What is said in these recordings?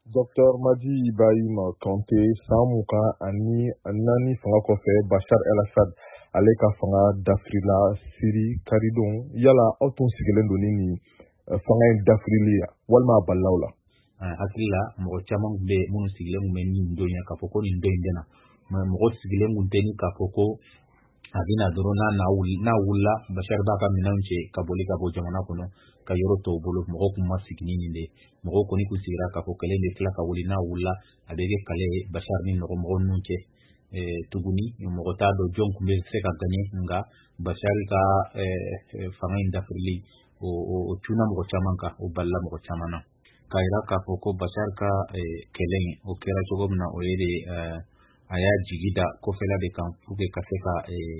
Dr Madi Ibrahim Kanté san mukan ani naani fanga kɔfɛ Bashar el-Assad ale ka fanga dafirila Siri karidon yala aw tun sigilen don ni fanga in dafirili walima a balilaw la. Hakili la mɔgɔ caman bɛ minnu sigilen tun bɛ nin don ya k'a fɔ ko nin don in bɛna mais mɔgɔ sigilen tun tɛ ni k'a fɔ ko a bɛna dɔrɔn n'a wulila Bashar b'a ka minɛnw cɛ ka boli ka bɔ jamana kɔnɔ ka yɔrɔ tɔw bolo mɔgɔ kun ma sigi ni nin de mɔgɔ kɔni kun sigira k'a fɔ kɛlɛ bɛ tila ka wuli n'a wulila a bɛ kɛ kɛlɛ ye Bashar ni mɔgɔ ninnu cɛ tuguni mɔgɔ t'a dɔn jɔn kun bɛ se ka gagner nka Bashar ka fanga in dafirili o cunna mɔgɔ caman kan o balila mɔgɔ caman na k'a yira k'a fɔ ko Bashar ka kɛlɛ in o kɛra cogo min na o ye de a y'a jigi da kɔfɛla de kan pour que ka se ka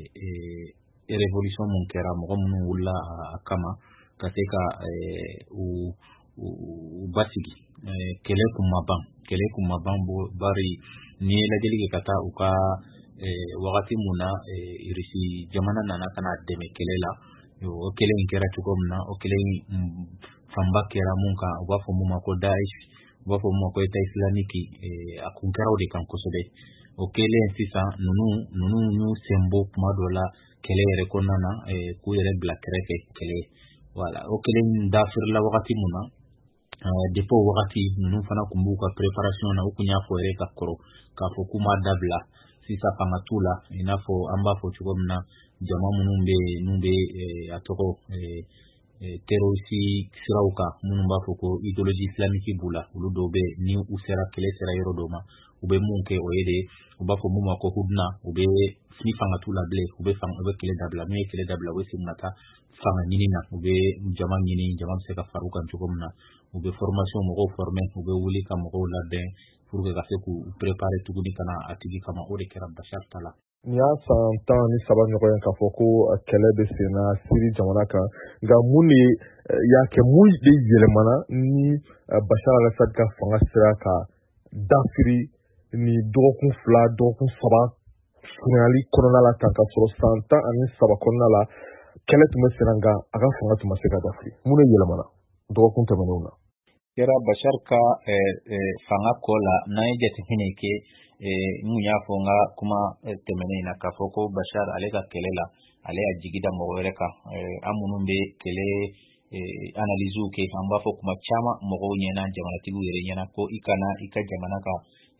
révolution mun kɛra mɔgɔ minnu wulila a kama ka se ka u basigi kɛlɛ kun ma ban bari ni lajɛli kɛ ka taa u ka wagati mun na Irisi jamana nana kana dɛmɛ kɛlɛ la o kɛlɛ in kɛra cogo min na o kɛlɛ in fanba kɛra mun kan u b'a fɔ mun ma ko Daesh u b'a fɔ mun ma ko État islamique a kun kɛra o de kan kosɛbɛ o kɛlen sisan ninnu y'u senbɔ kuma dɔ la kɛlɛ yɛrɛ kɔnɔna na k'u yɛrɛ bila kɛrɛfɛ kɛlɛ voilà o kɛlɛ dafirila wagati mun na depuis o wagati ninnu fana kun b'u ka préparation na u kun y'a fɔ yɛrɛ ka kɔrɔ k'a fɔ k'u m'a dabila sisan fanga t'u la i n'a fɔ an b'a fɔ cogo min na jama minnu bɛ a tɔgɔ terroriste siraw kan minnu b'a fɔ ko idéologie islamique b'u la olu dɔw bɛ ni u sera kɛlɛ sera yɔrɔ dɔw ma u bɛ mun kɛ o ye de u b'a fɔ mun ma ko hudna u bɛ ni fanga t'u la bilen u bɛ kɛlɛ dabila n'u ye kɛlɛ dabila u bɛ segin ka taa fanga ɲini na u bɛ jama ɲini jama bɛ se ka fara u kan cogo min na u bɛ formation mɔgɔw former u bɛ wuli ka mɔgɔw labɛn pour que ka se k'u préparer tuguni kana a tigi kama o de kɛra Bashar ta la. Ni y'a san 13 ɲɔgɔn ye k'a fɔ ko kɛlɛ bɛ senna Siri jamana kan nka mun de y'a kɛ mun de yɛlɛmana ni Bashar el-Assad ka fanga sera ka dafiri ni dɔgɔkun 2 dɔgɔkun 3 surunyali kɔnɔna la tan ka sɔrɔ san 13 kɔnɔna la kɛlɛ tun bɛ senna nka a ka fanga tun ma se ka dafiri mun de yɛlɛmana dɔgɔkun tɛmɛnenw na. Kɛra Bashar ka fanga kɔ la n'an ye jateminɛ kɛ mun y'a fɔ n ka kuma tɛmɛnen na k'a fɔ ko Bashar ale ka kɛlɛ la ale y'a jigi da mɔgɔ wɛrɛ kan an minnu bɛ kɛlɛ analysew kɛ an b'a fɔ kuma caman mɔgɔw ɲɛna jamanatigiw yɛrɛ ɲɛna ko i kana i ka jamana ka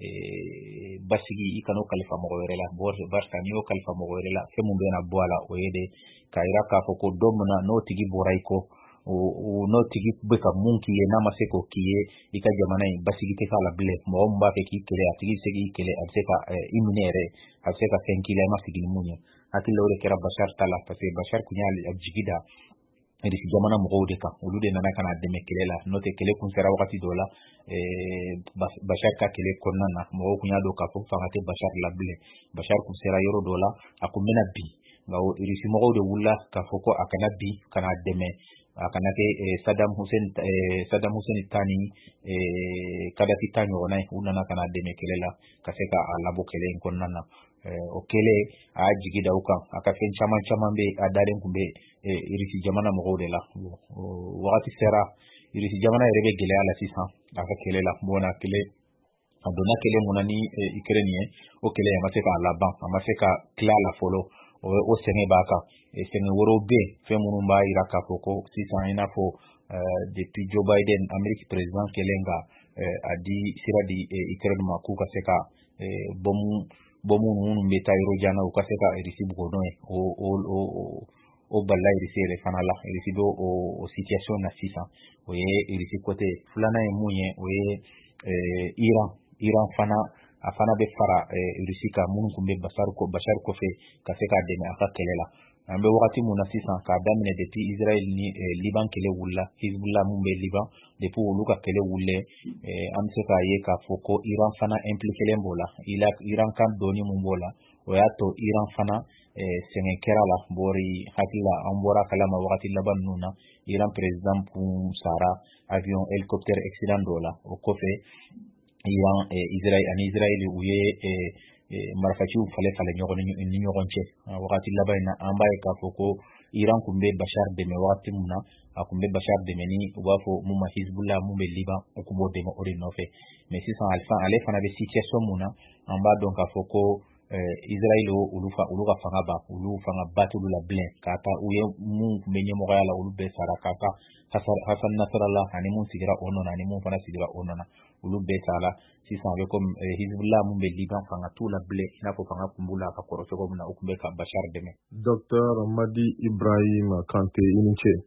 basigi i kana o kalifa mɔgɔ wɛrɛ la barisa n'i y'o kalifa mɔgɔ wɛrɛ la fɛn mun bɛna bɔ a la o ye de k'a yira k'a fɔ ko don min na n'o tigi bɔra i kɔ n'o tigi bɛ ka mun k'i ye n'a ma se k'o k'i ye i ka jamana in basigi tɛ k'a la bilen mɔgɔ min b'a fɛ k'i kɛlɛ a tigi se k'i kɛlɛ a bɛ se ka i minɛ yɛrɛ a bɛ se ka fɛn k'i la i ma sigi ni mun ye hakili la o de kɛra Bashar ta la parce que Bashar kun y'a jigi da Irisi jamana mɔgɔw de kan olu de nana kana dɛmɛ kɛlɛ la n'o tɛ kɛlɛ kun sera wagati dɔ la Bashar ka kɛlɛ kɔnɔna na mɔgɔw kun y'a dɔn k'a fɔ fanga tɛ Bashar la bilen Bashar kun sera yɔrɔ dɔ la a kun bɛna bi nka Irisi mɔgɔw de wulila k'a fɔ ko a kana bi kana dɛmɛ a kana kɛ Saddam Hussein ta ni Kadhafi ta ɲɔgɔnna ye u nana kana dɛmɛ kɛlɛ la ka se k'a labɔ kɛlɛ in kɔnɔna na o kɛlɛ a y'a jigi da u kan a ka fɛn caman bɛ a dalen kun bɛ Irisi jamana mɔgɔw de la wagati sera Irisi jamana yɛrɛ bɛ gɛlɛya la sisan a ka kɛlɛ la a donna kɛlɛ mun na ni Ukraine ye o kɛlɛ a ma se k'a laban a ma se ka tila la fɔlɔ o sɛgɛn b'a kan sɛgɛn wɛrɛw bɛ yen fɛn minnu b'a yira k'a fɔ ko sisan i n'a fɔ depuis Joe Biden Amérique président kɛlen ka sira di Ukraine ma k'u ka se ka bɔmu minnu bɛ taa yɔrɔ jan na u ka se ka Irisi bugɔ n'o ye o balila Irisi yɛrɛ fana la Irisi bɛ o situation na sisan o ye Irisi côté filanan ye mun ye o ye Iran fana a fana bɛ fara Irisi kan minnu kun bɛ Bashar kɔfɛ ka se k'a dɛmɛ a ka kɛlɛ la an bɛ wagati mun na sisan k'a daminɛ depuis Israël ni Liban kɛlɛ wulila Hezbollah mun bɛ Liban depuis olu ka kɛlɛ wulilen an bɛ se k'a ye k'a fɔ ko Iran fana impliqué b'o la Iran kan dɔɔni mun b'o la o y'a to Iran fana sɛgɛn kɛra la hakili la an bɔra kalama wagati laban ninnu na Iran président kun sara avion hélicoptère accident dɔ la o kɔfɛ Iran Israël u ye marifaciw falen ɲɔgɔn ni ɲɔgɔn cɛ wagati laban in na an b'a ye k'a fɔ ko Iran kun bɛ Bashar dɛmɛ waati mun na a kun bɛ Bashar dɛmɛ ni u b'a fɔ mun ma Hezbollah mun bɛ Liban u kun b'o dɛmɛ o de nɔfɛ mais sisan ale fana bɛ situation mun na an b'a dɔn k'a fɔ ko Israël olu ka fanga ba olu fanga batulu la bilen ka taa u ye mun kun bɛ ɲɛmɔgɔya la olu bɛɛ sara ka taa Hassan Nasrallah ani mun sigira o nɔ na ani mun fana sigira o nɔ na olu bɛɛ sara sisan a bɛ comme Hezbollah mun bɛ Liban fanga t'u la bilen i n'a fɔ fanga kun b'u la ka kɔrɔ cogo min na u kun bɛ ka Bashar dɛmɛ. Docteur Madi Ibrahim Kanté i ni ce.